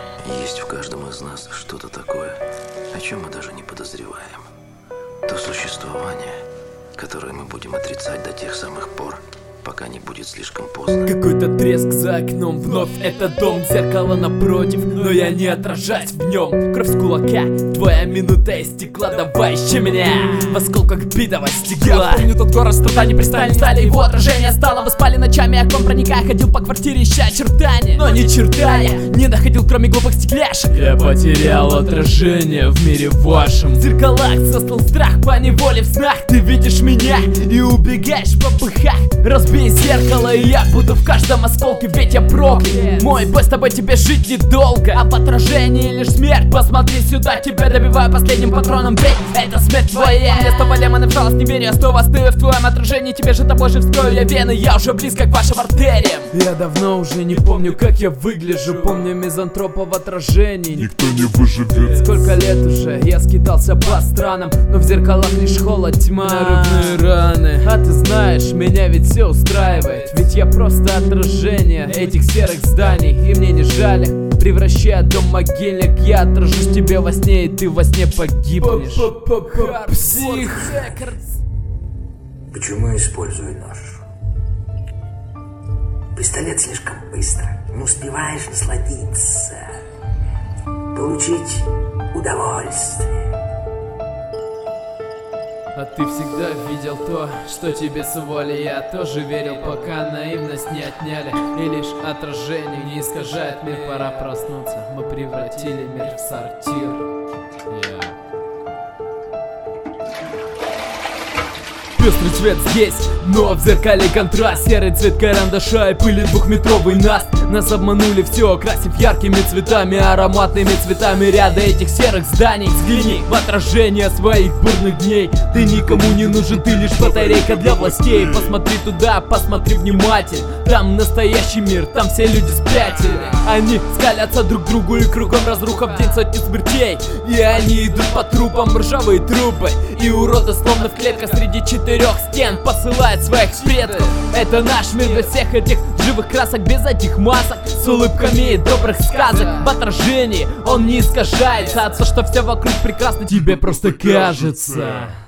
Есть в каждом из нас что-то такое, о чем мы даже не подозреваем. То существование, которое мы будем отрицать до тех самых пор, пока не будет слишком поздно. Какой-то треск за окном, вновь этот дом, зеркало напротив, но я не отражаюсь в нем. Кровь с кулака, твоя минута истекла, давай ищи меня в осколках битого стекла. Я помню тот город, страданий пристали, стали его отражение стало. Вы спали ночами, а к вам проникая, ходил по квартире, ища очертания, но ни черта я не находил, кроме глупых стекляшек. Я потерял отражение в мире вашем. В зеркалах создал страх по неволе в снах. Ты видишь меня и убегаешь по пыхах. Разбей зеркало, и я буду в каждом осколке, ведь я проклят. Мой бой, с тобой тебе жить недолго, а в отражении лишь смерть. Посмотри сюда, тебя добиваю последним патроном, ведь это смерть твоя. Я снова демоны в жалость не верю, я снова стою в твоем отражении. Тебе же тобой же вскрою я вены, я уже близко к вашим артериям. Я давно уже не помню, как я выгляжу, помню мизантропа в отражении. Никто не выживет. Сколько лет уже я скитался по странам, но в зеркалах лишь холод, тьма, нарывные раны. А ты знаешь, меня ведь все устраивает, ведь я просто отражение этих серых зданий. И мне не жаль их, превращая дом в могильник. Я отражусь тебе во сне, и ты во сне погибнешь. Псих. Почему использую нож? Пистолет слишком быстро, не успеваешь насладиться, получить удовольствие. А ты всегда видел то, что тебе с воли. Я тоже верил, пока наивность не отняли. И лишь отражение не искажает мир. Пора проснуться, мы превратили мир в сортир. Пестрый цвет здесь, но в зеркале контраст. Серый цвет карандаша и пыли двухметровый наст. Нас обманули все, окрасив яркими цветами, ароматными цветами ряда этих серых зданий. Взгляни в отражение своих бурных дней. Ты никому не нужен, ты лишь батарейка для властей. Посмотри туда, посмотри внимательно. Там настоящий мир, там все люди спятили. Они скалятся друг другу, и кругом разруха, в день сотни смертей. И они идут по трупам, ржавые трупы. И уроды словно в клетках среди четырех стен посылают своих предков. Это наш мир без всех этих живых красок, без этих масок, с улыбками и добрых сказок. В отражении он не искажается, а то, что все вокруг прекрасно, тебе просто кажется.